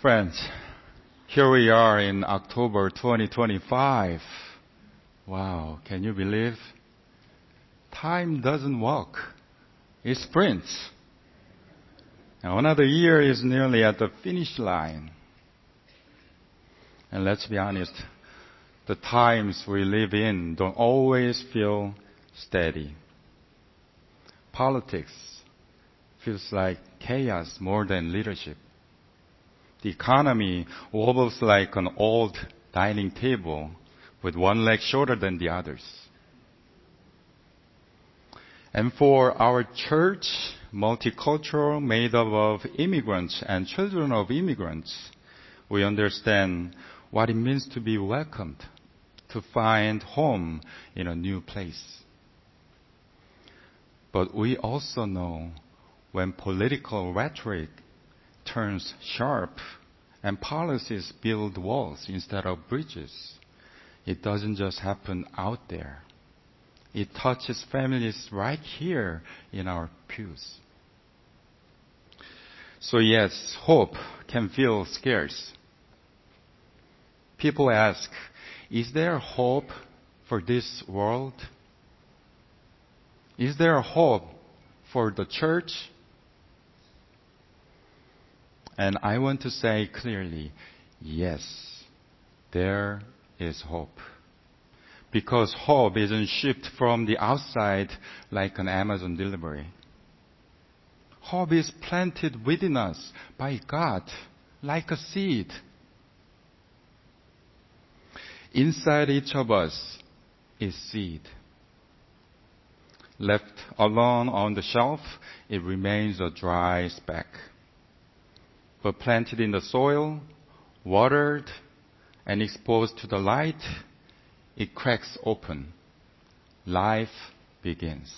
Friends, here we are in October 2025. Wow, can you believe? Time doesn't walk. It sprints. Now another year is nearly at the finish line. And let's be honest, the times we live in don't always feel steady. Politics feels like chaos more than leadership. The economy wobbles like an old dining table with one leg shorter than the others. And for our church, multicultural, made up of immigrants and children of immigrants, we understand what it means to be welcomed, to find home in a new place. But we also know when political rhetoric turns sharp and policies build walls instead of bridges, it doesn't just happen out there. It touches families right here in our pews. So yes, hope can feel scarce. People ask, is there hope for this world? Is there hope for the church? And I want to say clearly, yes, there is hope. Because hope isn't shipped from the outside like an Amazon delivery. Hope is planted within us by God like a seed. Inside each of us is seed. Left alone on the shelf, it remains a dry speck. But planted in the soil, watered, and exposed to the light, it cracks open. Life begins.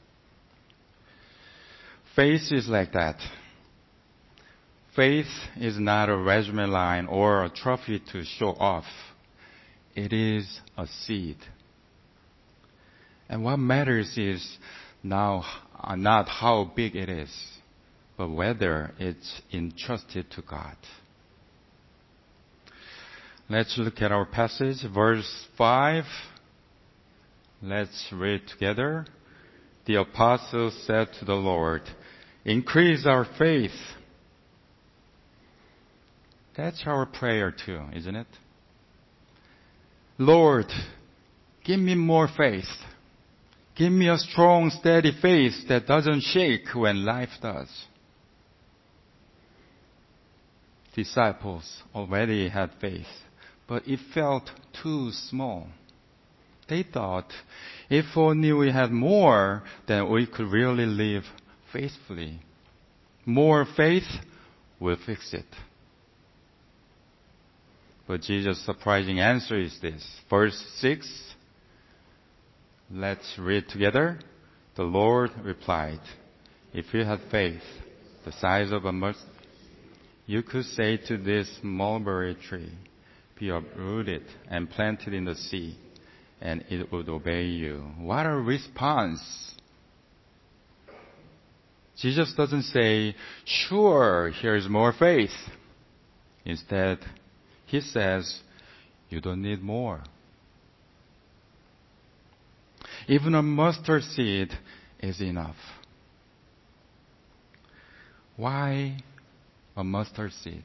Faith is like that. Faith is not a resume line or a trophy to show off. It is a seed. And what matters is now not how big it is, but whether it's entrusted to God. Let's look at our passage, verse 5. Let's read together. The apostles said to the Lord, "Increase our faith." That's our prayer too, isn't it? Lord, give me more faith. Give me a strong, steady faith that doesn't shake when life does. Disciples already had faith, but it felt too small. They thought, if only we had more, then we could really live faithfully. More faith will fix it. But Jesus' surprising answer is this. Verse 6. Let's read together. The Lord replied, "If you had faith the size of a mustard, you could say to this mulberry tree, 'Be uprooted and planted in the sea,' and it would obey you." What a response! Jesus doesn't say, "Sure, here's more faith." Instead, he says, "You don't need more." Even a mustard seed is enough. Why a mustard seed?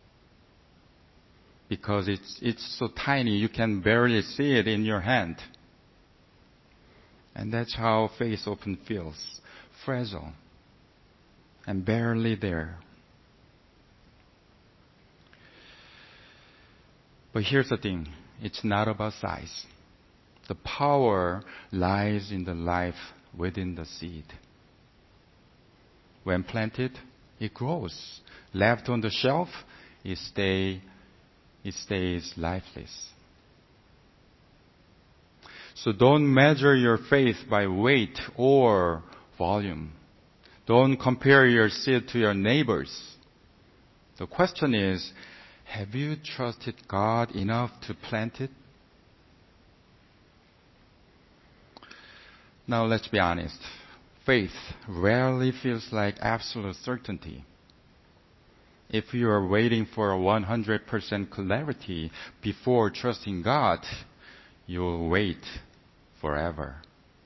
Because it's so tiny you can barely see it in your hand. And that's how faith often feels. Fragile and barely there. But here's the thing. It's not about size. The power lies in the life within the seed. When planted, it grows. Left on the shelf, it stays lifeless. So don't measure your faith by weight or volume. Don't compare your seed to your neighbor's. The question is, have you trusted God enough to plant it? Now let's be honest. Faith rarely feels like absolute certainty. if you are waiting for 100% clarity before trusting God, you will wait forever.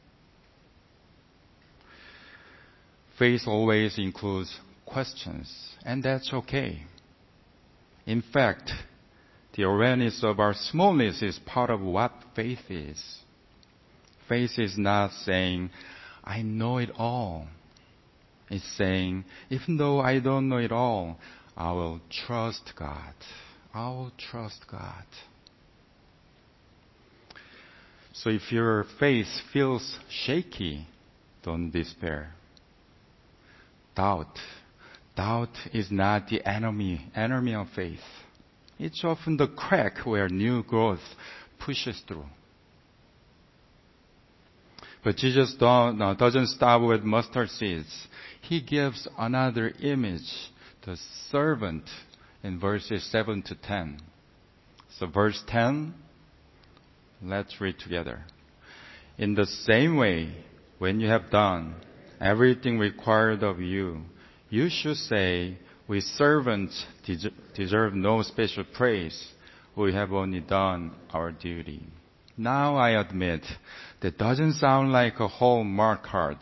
Faith always includes questions, and that's okay. In fact, the awareness of our smallness is part of what faith is. Faith is not saying, I know it all. It's saying, even though I don't know it all, I will trust God. I will trust God. So if your faith feels shaky, don't despair. Doubt is not the enemy of faith. It's often the crack where new growth pushes through. But Jesus doesn't stop with mustard seeds. He gives another image, the servant, in verses 7 to 10. So verse 10, let's read together. In the same way, when you have done everything required of you, you should say, we servants deserve no special praise. We have only done our duty. Now I admit that doesn't sound like a Hallmark card.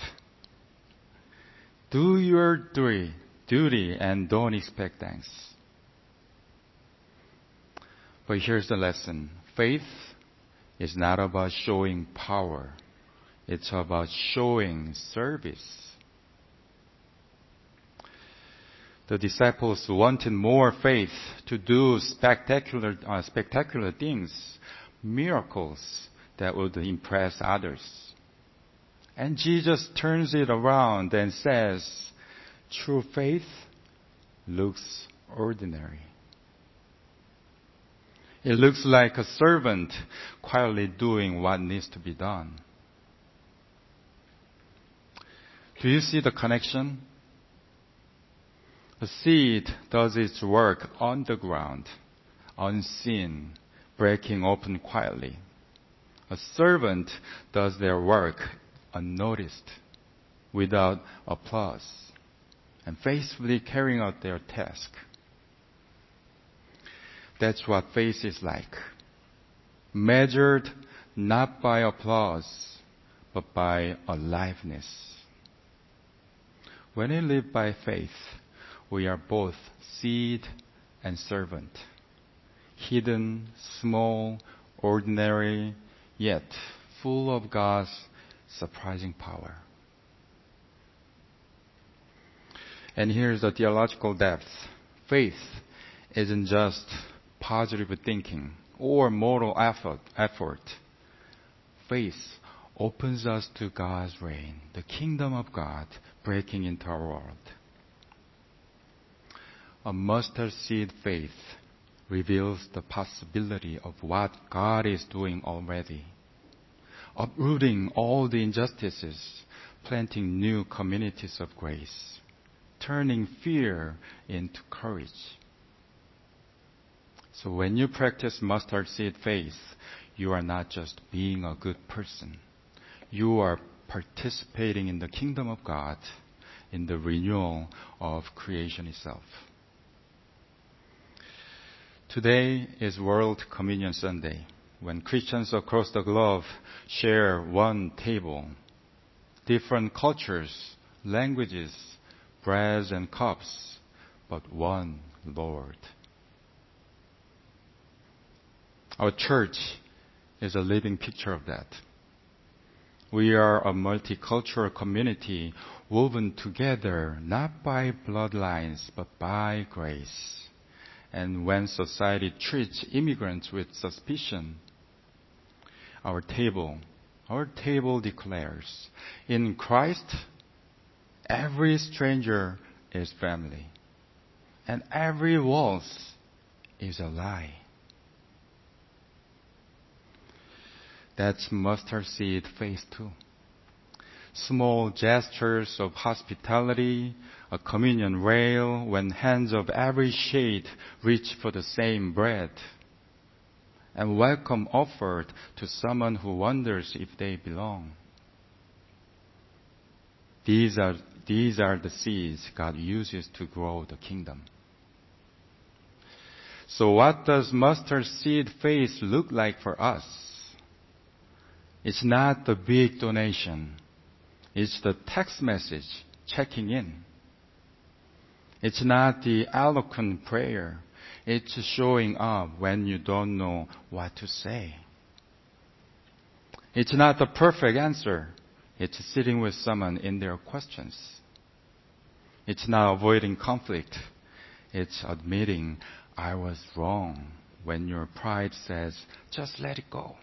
Do your duty and don't expect thanks. But here's the lesson. Faith is not about showing power. It's about showing service. The disciples wanted more faith to do spectacular things, miracles that would impress others. And Jesus turns it around and says, true faith looks ordinary. It looks like a servant quietly doing what needs to be done. Do you see the connection? The seed does its work on the ground, unseen, breaking open quietly. A servant does their work unnoticed, without applause, and faithfully carrying out their task. That's what faith is like. Measured not by applause, but by aliveness. When we live by faith, we are both seed and servant. Hidden, small, ordinary, yet full of God's surprising power. And here's the theological depth. Faith isn't just positive thinking or moral effort. Faith opens us to God's reign, the kingdom of God breaking into our world. A mustard seed faith reveals the possibility of what God is doing already, uprooting all the injustices, planting new communities of grace, turning fear into courage. So when you practice mustard seed faith, you are not just being a good person. You are participating in the kingdom of God, in the renewal of creation itself. Today is World Communion Sunday, when Christians across the globe share one table. Different cultures, languages, breads and cups, but one Lord. Our church is a living picture of that. We are a multicultural community woven together not by bloodlines but by grace. And when society treats immigrants with suspicion, our table declares, in Christ, every stranger is family, and every waltz is a lie. That's mustard seed faith too. Small gestures of hospitality, a communion rail when hands of every shade reach for the same bread, and welcome offered to someone who wonders if they belong. These are the seeds God uses to grow the kingdom. So what does mustard seed faith look like for us? It's not the big donation. It's the text message checking in. It's not the eloquent prayer. It's showing up when you don't know what to say. It's not the perfect answer. It's sitting with someone in their questions. It's not avoiding conflict. It's admitting I was wrong when your pride says, just let it go.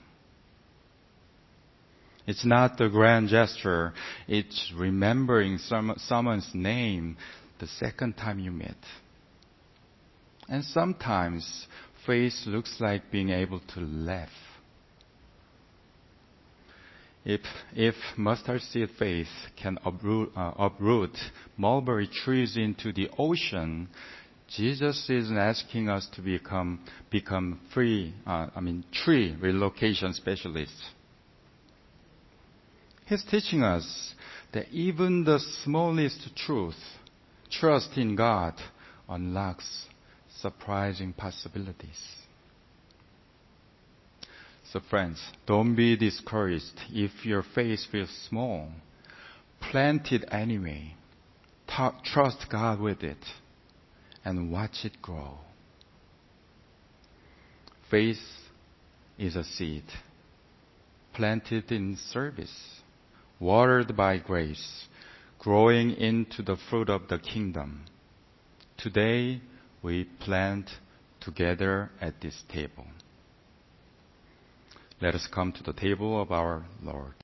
It's not the grand gesture. It's remembering someone's name the second time you meet. And sometimes faith looks like being able to laugh. If mustard seed faith can uproot mulberry trees into the ocean, Jesus isn't asking us to become tree relocation specialists. He's teaching us that even the smallest truth, trust in God, unlocks surprising possibilities. So friends, don't be discouraged if your faith feels small. Plant it anyway. Trust God with it and watch it grow. Faith is a seed planted in service, watered by grace, growing into the fruit of the kingdom. Today, we plant together at this table. Let us come to the table of our Lord.